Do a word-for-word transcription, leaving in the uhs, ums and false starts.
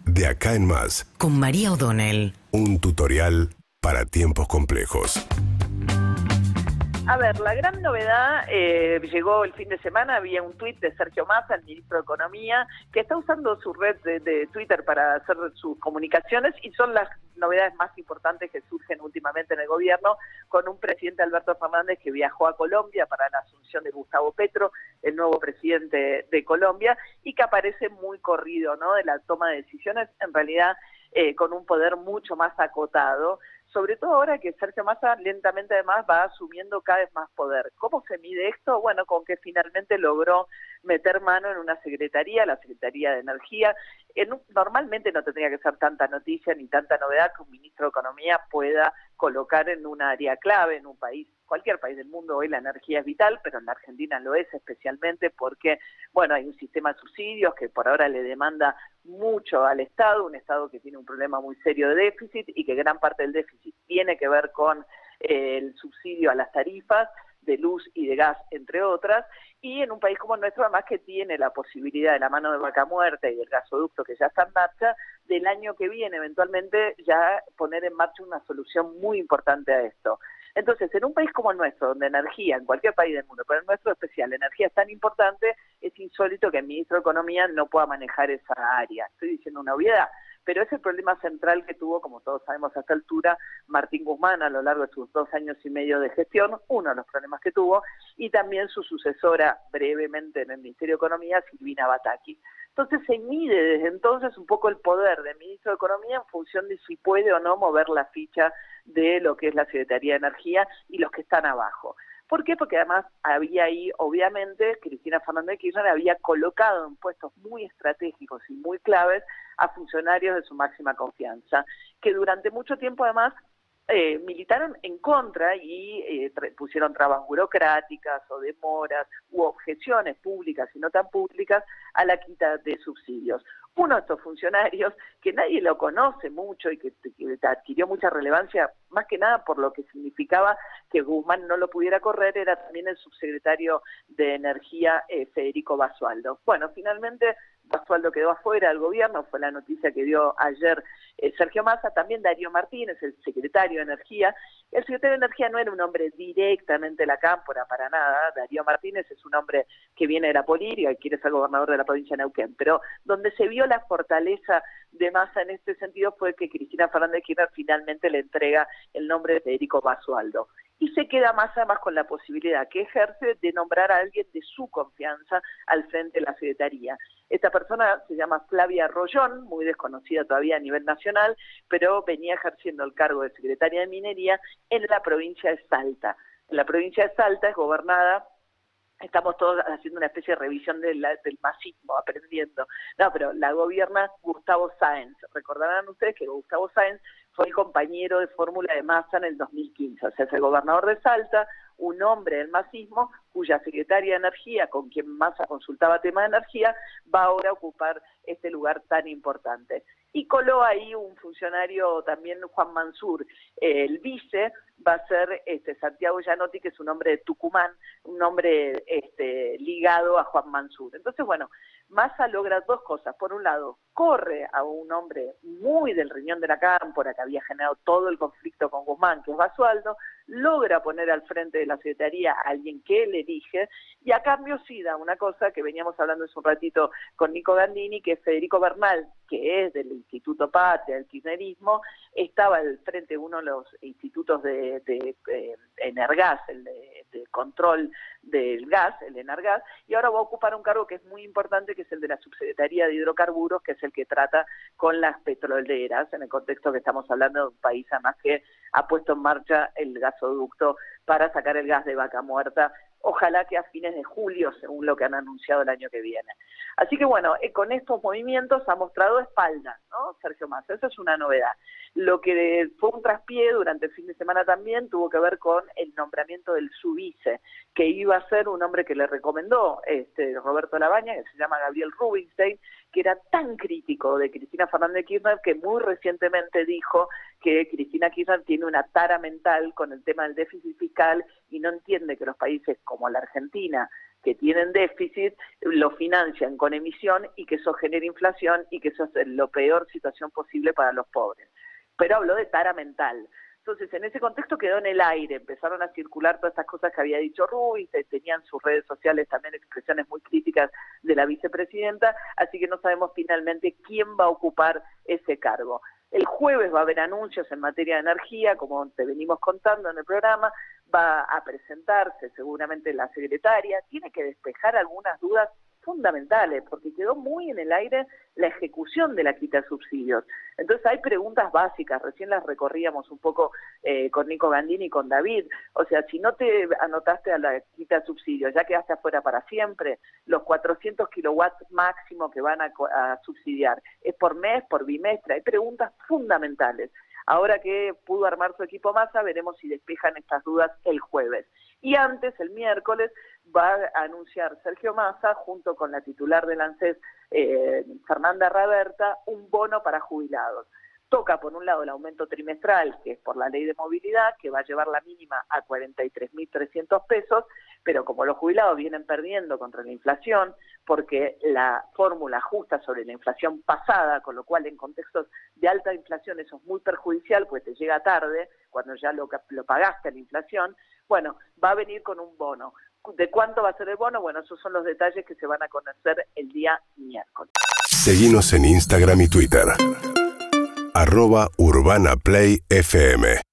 De acá en más. Con María O'Donnell. Un tutorial para tiempos complejos. A ver, la gran novedad eh, llegó el fin de semana, había un tuit de Sergio Massa, el ministro de Economía, que está usando su red de, de Twitter para hacer sus comunicaciones y son las novedades más importantes que surgen últimamente en el gobierno, con un presidente Alberto Fernández que viajó a Colombia para la asunción de Gustavo Petro, el nuevo presidente de Colombia, y que aparece muy corrido, ¿no?, de la toma de decisiones, en realidad eh, con un poder mucho más acotado, sobre todo ahora que Sergio Massa lentamente además va asumiendo cada vez más poder. ¿Cómo se mide esto? Bueno, con que finalmente logró meter mano en una secretaría, la Secretaría de Energía. En un, normalmente no tendría que ser tanta noticia ni tanta novedad que un ministro de Economía pueda colocar en un área clave en un país. Cualquier país del mundo hoy la energía es vital, pero en la Argentina lo es especialmente porque, bueno, hay un sistema de subsidios que por ahora le demanda mucho al Estado, un Estado que tiene un problema muy serio de déficit y que gran parte del déficit tiene que ver con eh, el subsidio a las tarifas de luz y de gas, entre otras, y en un país como el nuestro, además, que tiene la posibilidad de la mano de Vaca Muerta y del gasoducto que ya está en marcha, del año que viene eventualmente ya poner en marcha una solución muy importante a esto. Entonces, en un país como el nuestro, donde energía, en cualquier país del mundo, pero el nuestro especial, la energía es tan importante, es insólito que el ministro de Economía no pueda manejar esa área. Estoy diciendo una obviedad, pero es el problema central que tuvo, como todos sabemos a esta altura, Martín Guzmán a lo largo de sus dos años y medio de gestión, uno de los problemas que tuvo, y también su sucesora brevemente en el Ministerio de Economía, Silvina Bataki. Entonces se mide desde entonces un poco el poder del ministro de Economía en función de si puede o no mover la ficha de lo que es la Secretaría de Energía y los que están abajo. ¿Por qué? Porque además había ahí, obviamente, Cristina Fernández de Kirchner había colocado en puestos muy estratégicos y muy claves a funcionarios de su máxima confianza, que durante mucho tiempo además eh, militaron en contra y eh, tra- pusieron trabas burocráticas o demoras u objeciones públicas y no tan públicas a la quita de subsidios. Uno de estos funcionarios, que nadie lo conoce mucho y que, que adquirió mucha relevancia, más que nada por lo que significaba que Guzmán no lo pudiera correr, era también el subsecretario de Energía, eh, Federico Basualdo. Bueno, finalmente Basualdo quedó afuera del gobierno, fue la noticia que dio ayer eh, Sergio Massa, también Darío Martínez, el secretario de Energía. El secretario de Energía no era un hombre directamente de la cámpora, para nada. Darío Martínez es un hombre que viene de la política y quiere ser gobernador de la provincia de Neuquén, pero donde se vio la fortaleza de Massa en este sentido fue que Cristina Fernández de Kirchner finalmente le entrega el nombre de Federico Basualdo. Y se queda Massa más con la posibilidad que ejerce de nombrar a alguien de su confianza al frente de la Secretaría. Esta persona se llama Flavia Rollón, muy desconocida todavía a nivel nacional, pero venía ejerciendo el cargo de secretaria de Minería en la provincia de Salta. La provincia de Salta es gobernada, estamos todos haciendo una especie de revisión de la, del masismo, aprendiendo. No, pero la gobierna Gustavo Sáenz. Recordarán ustedes que Gustavo Sáenz fue el compañero de fórmula de Massa en el dos mil quince, o sea, es el gobernador de Salta, un hombre del masismo, cuya secretaria de Energía, con quien Massa consultaba tema de energía, va ahora a ocupar este lugar tan importante. Y coló ahí un funcionario también, Juan Mansur, eh, el vice, va a ser este, Santiago Gianotti, que es un hombre de Tucumán, un hombre este, ligado a Juan Mansur. Entonces, bueno, Massa logra dos cosas. Por un lado, corre a un hombre muy del riñón de la cámpora, que había generado todo el conflicto con Guzmán, que es Basualdo, logra poner al frente de la Secretaría a alguien que él elige, y a cambio sí da una cosa que veníamos hablando hace un ratito con Nico Gandini, que es Federico Bernal, que es del Instituto Patria, del kirchnerismo, estaba al frente de uno de los institutos de, de, de Energas, el de, de control del gas, el Energas, y ahora va a ocupar un cargo que es muy importante, que es el de la Subsecretaría de Hidrocarburos, que es el que trata con las petroleras, en el contexto que estamos hablando de un país además que ha puesto en marcha el gasoducto para sacar el gas de Vaca Muerta, ojalá que a fines de julio, según lo que han anunciado el año que viene. Así que bueno, eh, con estos movimientos ha mostrado espalda, ¿no?, Sergio Massa, eso es una novedad. Lo que fue un traspié durante el fin de semana también tuvo que ver con el nombramiento del subvice, que iba a ser un hombre que le recomendó este, Roberto Labaña, que se llama Gabriel Rubinstein, que era tan crítico de Cristina Fernández de Kirchner que muy recientemente dijo que Cristina Kirchner tiene una tara mental con el tema del déficit fiscal y no entiende que los países como la Argentina que tienen déficit lo financian con emisión y que eso genera inflación y que eso es la peor situación posible para los pobres. Pero habló de tara mental. Entonces, en ese contexto quedó en el aire, empezaron a circular todas estas cosas que había dicho Rubio, tenían sus redes sociales también expresiones muy críticas de la vicepresidenta, así que no sabemos finalmente quién va a ocupar ese cargo. El jueves va a haber anuncios en materia de energía, como te venimos contando en el programa, va a presentarse seguramente la secretaria, tiene que despejar algunas dudas fundamentales, porque quedó muy en el aire la ejecución de la quita de subsidios. Entonces hay preguntas básicas, recién las recorríamos un poco eh, con Nico Gandini y con David, o sea, si no te anotaste a la quita de subsidios, ya quedaste afuera para siempre, los cuatrocientos kilowatts máximo que van a, a subsidiar, ¿es por mes, por bimestre? Hay preguntas fundamentales. Ahora que pudo armar su equipo Massa, veremos si despejan estas dudas el jueves. Y antes, el miércoles, va a anunciar Sergio Massa, junto con la titular del ANSES, eh, Fernanda Raberta, un bono para jubilados. Toca, por un lado, el aumento trimestral, que es por la ley de movilidad, que va a llevar la mínima a cuarenta y tres mil trescientos pesos, pero como los jubilados vienen perdiendo contra la inflación, porque la fórmula ajusta sobre la inflación pasada, con lo cual en contextos de alta inflación eso es muy perjudicial, pues te llega tarde, cuando ya lo, lo pagaste a la inflación, bueno, va a venir con un bono. ¿De cuánto va a ser el bono? Bueno, esos son los detalles que se van a conocer el día miércoles. Seguinos en Instagram y Twitter. arroba Urbana Play F M.